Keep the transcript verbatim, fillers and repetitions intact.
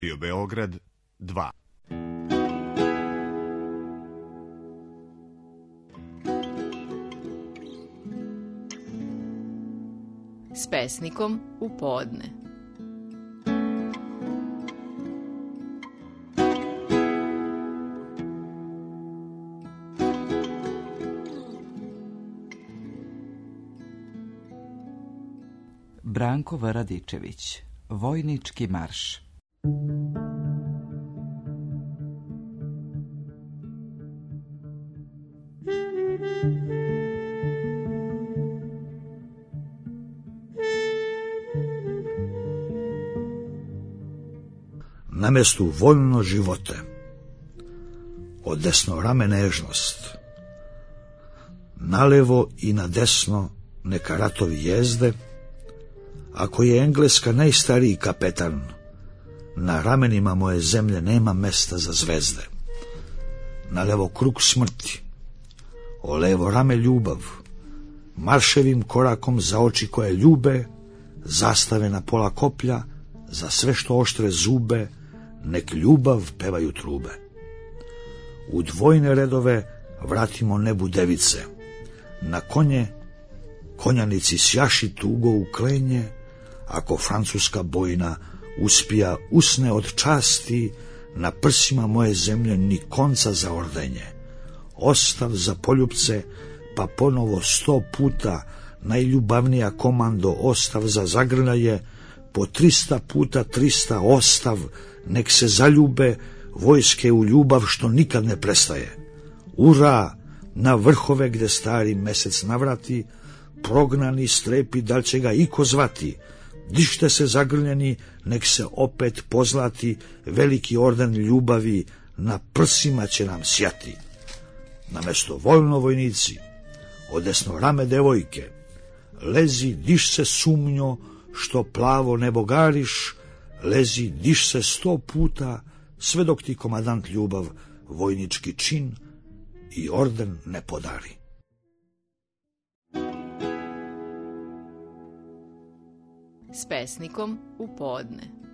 Radio Beograd dva. S pesnikom u podne. Branko Varadičević, Vojnički marš. Na mjestu voljno živote, od desno rame nežnost, nalevo i na desno neka ratovi jezde. Ako je Engleska najstariji kapetan, na ramenima moje zemlje nema mesta za zvezde. Na levo krug smrti, o levo rame ljubav, marševim korakom za oči koje ljube, zastave na pola koplja, za sve što oštre zube, nek ljubav pevaju trube. U dvojne redove vratimo nebu device, na konje konjanici sjaši tugo u klenje. Ako francuska bojna uspija usne od časti, na prsima moje zemlje ni konca za ordenje. Ostav za poljupce, pa ponovo sto puta, najljubavnija komando ostav za zagrljaje, po trista puta trista ostav, nek se zaljube vojske u ljubav što nikad ne prestaje. Ura, na vrhove gde stari mesec navrati, prognani strepi da li će ga iko zvati. Dište se zagrljeni, nek se opet pozlati, veliki orden ljubavi na prsima će nam sjati. Na mesto voljno vojnici, od desno rame devojke, lezi, diš se sumnjo, što plavo nebo gariš, lezi, diš se sto puta, sve dok ti komadant ljubav vojnički čin i orden ne podari. S pesnikom u podne.